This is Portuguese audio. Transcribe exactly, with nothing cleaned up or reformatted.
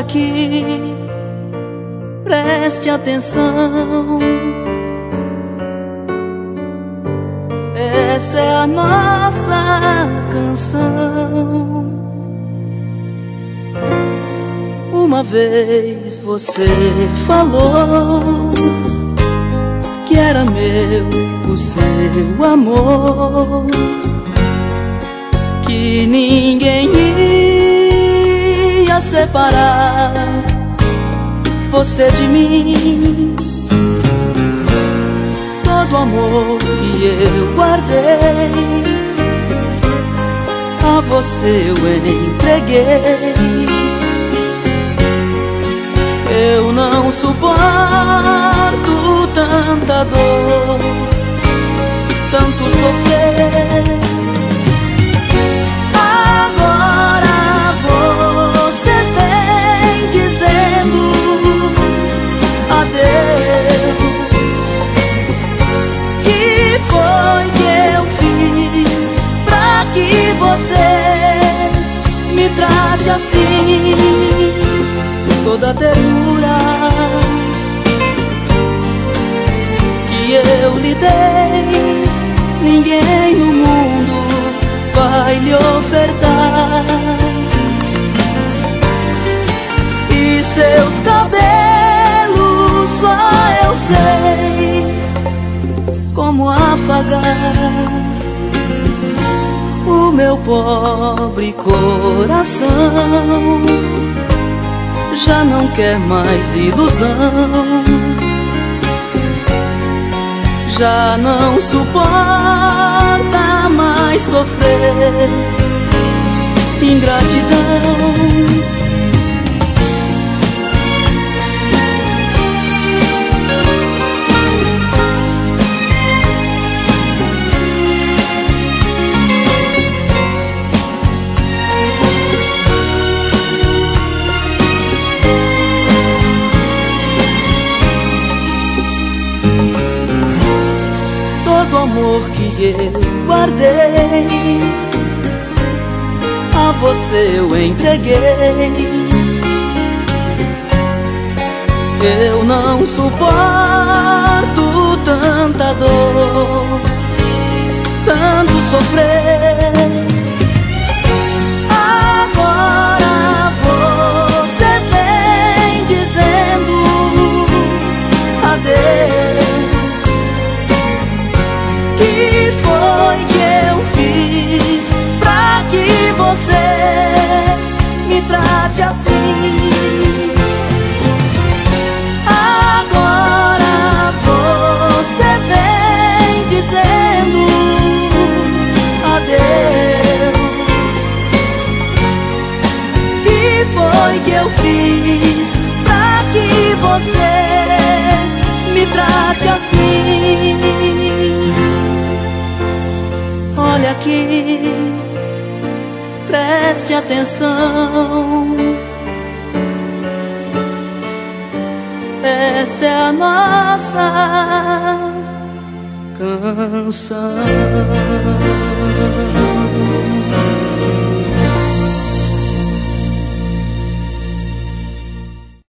aqui, preste atenção. Essa é a nossa canção. Uma vez você falou que era meu o seu amor, que ninguém ia separar você de mim. Todo amor que eu guardei, a você eu entreguei. Eu não suporto tanta dor, tanto sofrer. Agora você vem dizendo adeus. Que foi que eu fiz pra que você me trate assim? Toda ternura que eu lhe dei, ninguém no mundo vai lhe ofertar. E seus cabelos só eu sei como afagar. O meu pobre coração já não quer mais ilusão, já não suporta mais sofrer ingratidão. Todo amor que eu guardei, a você eu entreguei. Eu não suporto tanta dor, tanto sofrer. Agora você vem dizendo adeus. Que foi que eu fiz pra que você me trate assim? Agora você vem dizendo adeus. Que foi que eu fiz pra que você me trate assim? Olha aqui, preste atenção. Essa é a nossa canção.